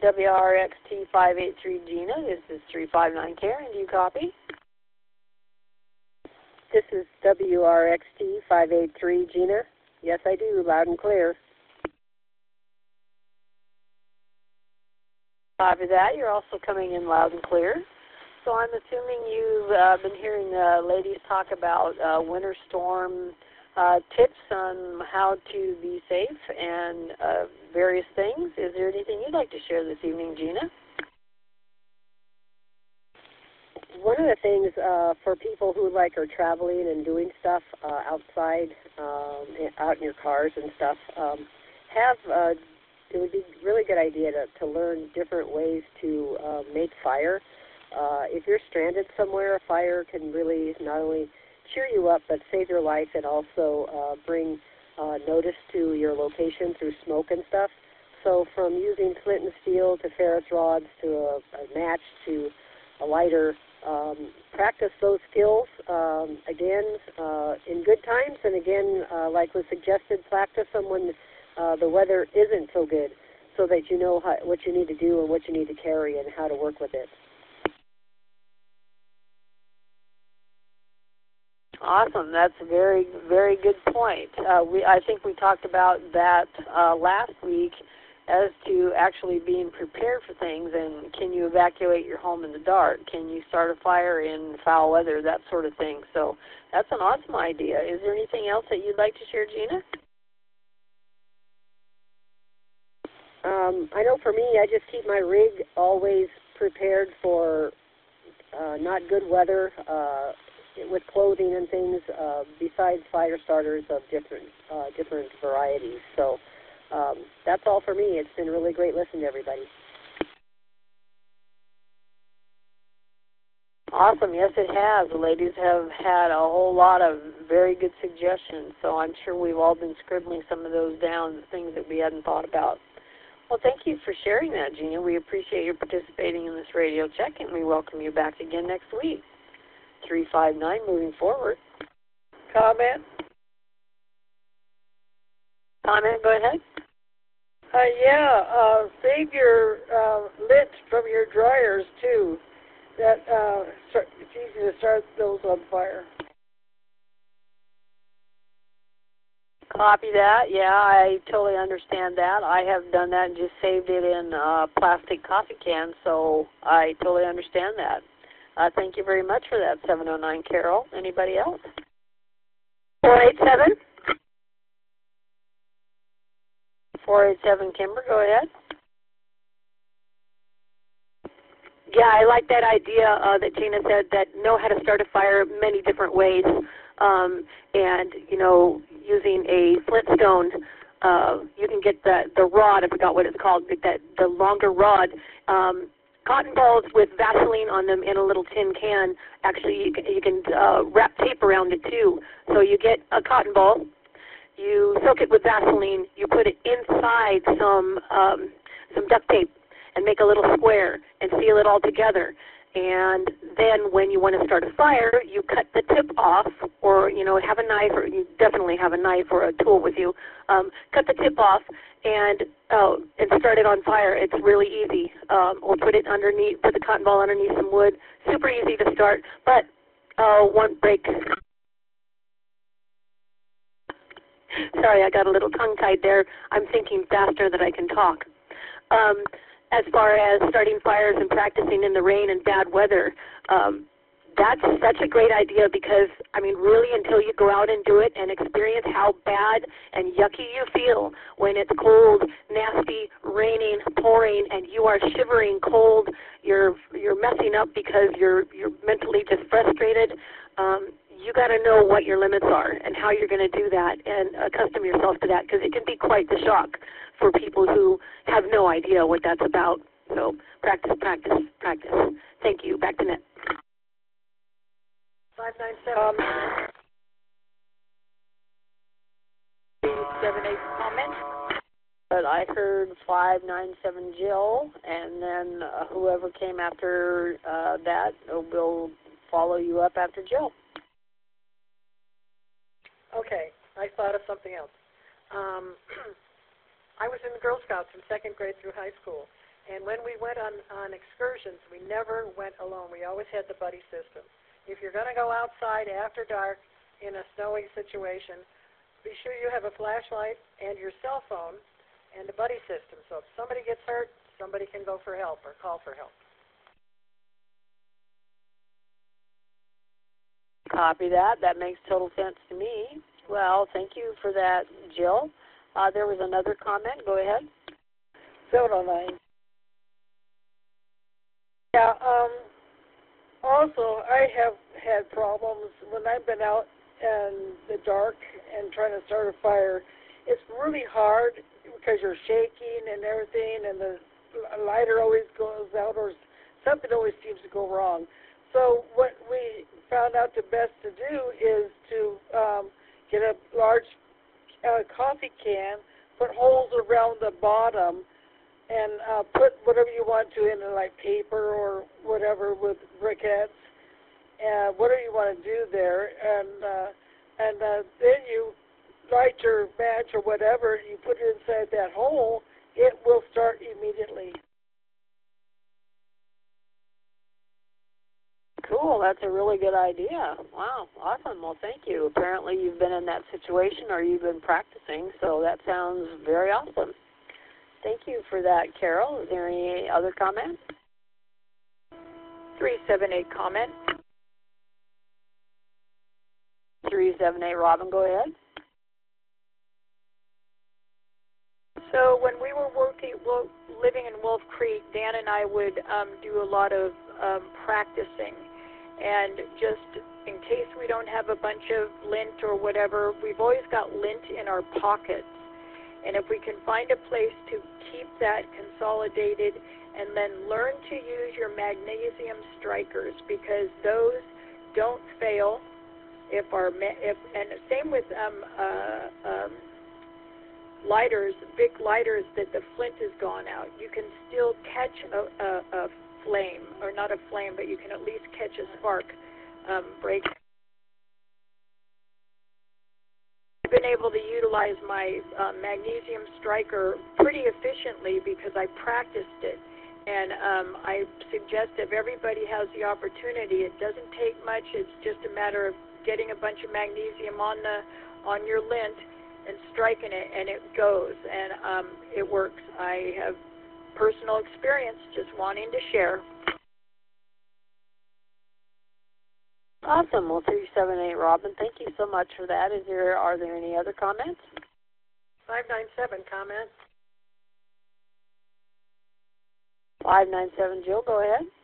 WRXT583 Gina. This is 359 Karen. Do you copy? This is WRXT583 Gina. Yes, I do, loud and clear. Copy that. You're also coming in loud and clear. So I'm assuming you've been hearing the ladies talk about winter storm tips on how to be safe and various things. Is there anything you'd like to share this evening, Gina? One of the things for people who are traveling and doing stuff outside, out in your cars and stuff, it would be a really good idea to learn different ways to make fire. If you're stranded somewhere, a fire can really not only cheer you up but save your life and also bring notice to your location through smoke and stuff. So from using flint and steel to ferrous rods to a match to a lighter, practice those skills again in good times, and again, like was suggested, practice them when the weather isn't so good, so that you know what you need to do and what you need to carry and how to work with it. Awesome. That's a very, very good point. I think we talked about that last week as to actually being prepared for things, and can you evacuate your home in the dark? Can you start a fire in foul weather, that sort of thing. So that's an awesome idea. Is there anything else that you'd like to share, Gina? I know for me, I just keep my rig always prepared for not good weather with clothing and things besides fire starters of different varieties. So that's all for me. It's been really great listening to everybody. Awesome. Yes, it has. The ladies have had a whole lot of very good suggestions, so I'm sure we've all been scribbling some of those down, the things that we hadn't thought about. Well, thank you for sharing that, Gina. We appreciate your participating in this radio check, and we welcome you back again next week. 359, moving forward. Comment? Comment, go ahead. Save your lint from your dryers, too. It's easy to start those on fire. Copy that. Yeah, I totally understand that. I have done that and just saved it in plastic coffee cans, so I totally understand that. Thank you very much for that, 709 Carol. Anybody else? 487? 487 Kimber, go ahead. Yeah, I like that idea that Gina said, that know how to start a fire many different ways. And, you know, using a Flintstone, you can get the rod, I forgot what it's called, the longer rod. Cotton balls with Vaseline on them in a little tin can. Actually, you can wrap tape around it, too. So you get a cotton ball, you soak it with Vaseline, you put it inside some duct tape and make a little square and seal it all together. And then when you want to start a fire, you cut the tip off, or, you know, have a knife, or you definitely have a knife or a tool with you. Cut the tip off and start it on fire. It's really easy. Or put it underneath, put the cotton ball underneath some wood. Super easy to start, but one break. Sorry, I got a little tongue-tied there. I'm thinking faster than I can talk. As far as starting fires and practicing in the rain and bad weather, that's such a great idea, because, I mean, really, until you go out and do it and experience how bad and yucky you feel when it's cold, nasty, raining, pouring, and you are shivering cold, you're messing up because you're mentally just frustrated. You got to know what your limits are and how you're going to do that, and accustom yourself to that, because it can be quite the shock for people who have no idea what that's about. So practice, practice, practice. Thank you. Back to Net. 597. 78 comment. But I heard 597 Jill, and then whoever came after that will follow you up after Jill. Okay, I thought of something else. I was in the Girl Scouts from 2nd grade through high school, And when we went on excursions, we never went alone. We always had the buddy system. If you're going to go outside after dark in a snowy situation, be sure you have a flashlight and your cell phone and the buddy system. So if somebody gets hurt, somebody can go for help or call for help. Copy that. That makes total sense to me. Well, thank you for that, Jill. There was another comment. Go ahead. 709. Yeah, also, I have had problems when I've been out in the dark and trying to start a fire. It's really hard because you're shaking and everything, and the lighter always goes out, or something always seems to go wrong. So what we found out the best to do is to get a large coffee can, put holes around the bottom, and put whatever you want to in, like paper or whatever with briquettes, whatever you want to do there, and then you light your match or whatever, you put it inside that hole, it will start immediately. Cool. That's a really good idea. Wow. Awesome. Well, thank you. Apparently you've been in that situation or you've been practicing, so that sounds very awesome. Thank you for that, Carol. Is there any other comments? 378 comment. 378, Robin, go ahead. So when we were living in Wolf Creek, Dan and I would do a lot of practicing. And just in case we don't have a bunch of lint or whatever, we've always got lint in our pockets. And if we can find a place to keep that consolidated and then learn to use your magnesium strikers, because those don't fail. And same with lighters, big lighters that the flint has gone out. You can still catch a flame, or not a flame, but you can at least catch a spark break. I've been able to utilize my magnesium striker pretty efficiently because I practiced it. And I suggest if everybody has the opportunity, it doesn't take much. It's just a matter of getting a bunch of magnesium on your lint and striking it, and it goes, and it works. I have personal experience, just wanting to share. Awesome. Well, 378, Robin, thank you so much for that. Are there any other comments? 597 comment. 597, Jill, go ahead.